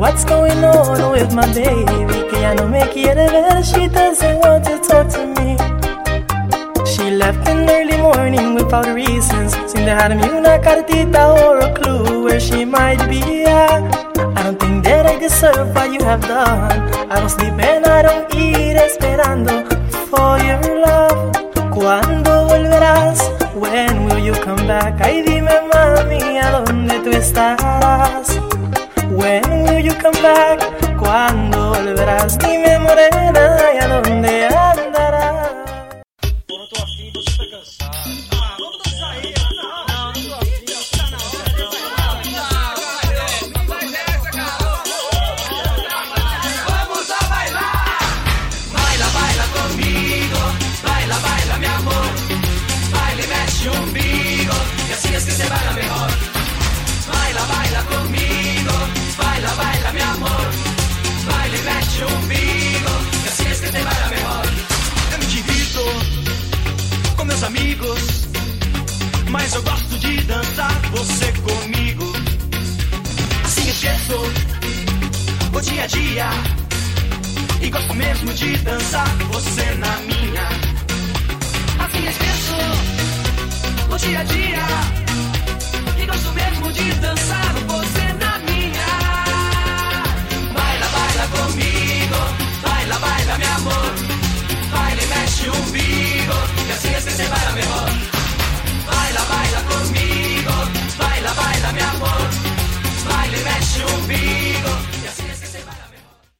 what's going on with my baby, que ya no me quiere ver, she doesn't want to talk to me. She left in early morning without reasons, sin dejarme una cartita or a clue where she might be at. I don't think that I deserve what you have done. I don't sleep and I don't eat esperando for your love. ¿Cuándo volverás? When will you come back? Ay, dime mami, ¿a dónde tú estarás? When will you come back? ¿Cuándo volverás? Dime morena, ¿y a dónde andarás? Eu não tô afim, você tá cansado. Ah, vamos dançar aí. Não, não tô afim, tá na hora. Vamos a bailar. Baila, baila comigo. Baila, baila, mi amor. Baila y mexe umbigo. Y así es que se baila mejor. Baila, baila conmigo. Baila, baila, mi amor. Baila y mexe umbigo. Y así es que te baila mejor. Eu me divirto com meus amigos, mas eu gosto de dançar você comigo. Assim esqueço o dia a dia. E gosto mesmo de dançar você na minha. Assim esqueço o dia a dia.